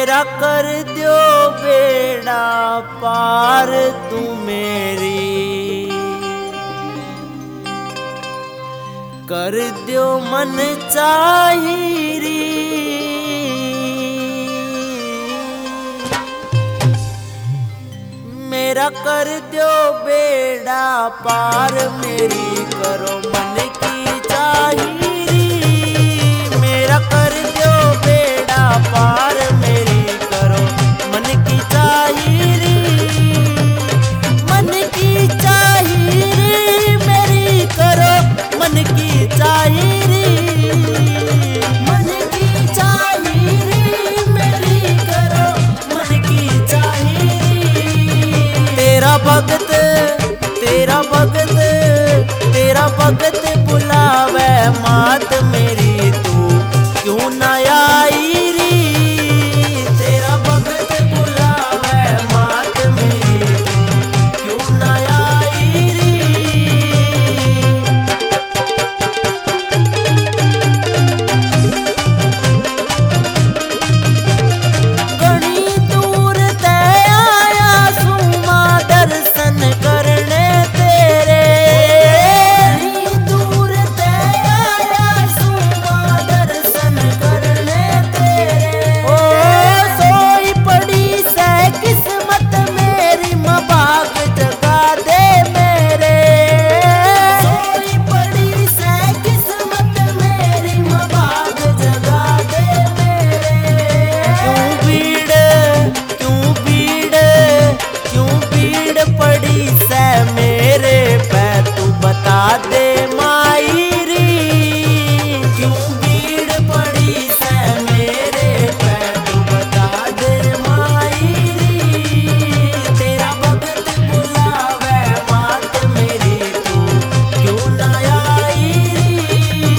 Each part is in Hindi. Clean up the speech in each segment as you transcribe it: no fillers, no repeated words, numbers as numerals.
मेरा कर दियो बेड़ा पार तू मेरी, कर दियो मन चाहिरी। मेरा कर दियो बेड़ा पार मेरी, करो मन की चाहिरी। मेरा कर दियो बेड़ा पार मेरी, करो मन की चाहिरी। मन की चाहिरी मेरी, करो मन की चाहिरी। मन की चाहिरी मेरी, करो मन की चाहिरी। तेरा भगत तेरा भगत तेरा भगत बुलावे मात मेरी, तू क्यों ना आई री। तेरा भगत बुलावे मात मेरी, तू क्यों ना आई री। घणी दूर ते आया सुमा दर्शन करने तेरे। घणी दूर ते आया सुमा दर्शन करने तेरे। ओ सोई पड़ी से किस्मत मेरी, मबाग जगा दे मेरे। सोई पड़ी से किस्मत मेरी, मबाग जगा दे मेरे। क्यों भीड़ पड़ी से मेरे पे, तू बता दे मायरी। क्यों भीड़ पड़ी से मेरे पे, तू बता दे मायरी। तेरा भगत बुलावे मात मेरी, तू क्यों ना आई री।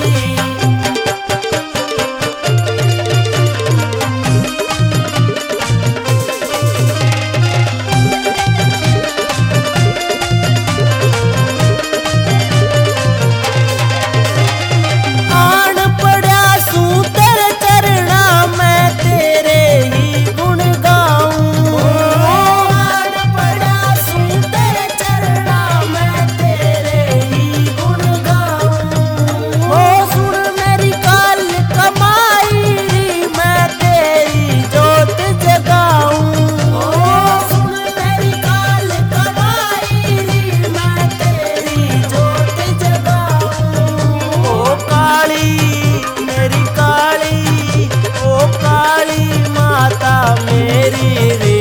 आन पड़ा सू तेरे चरणा, मैं तेरे ही गुण गाऊं। आन पड़ा सू तेरे चरणा, मैं तेरे ही गुण गाऊं। ओ सुन मेरी काल कमाई री, मैं तेरी जोत जगाऊं। ओ सुन मेरी काल कमाई री, मैं तेरी जोत जगाऊं। ओ काली मेरी काली, ओ काली माता मेरी रे,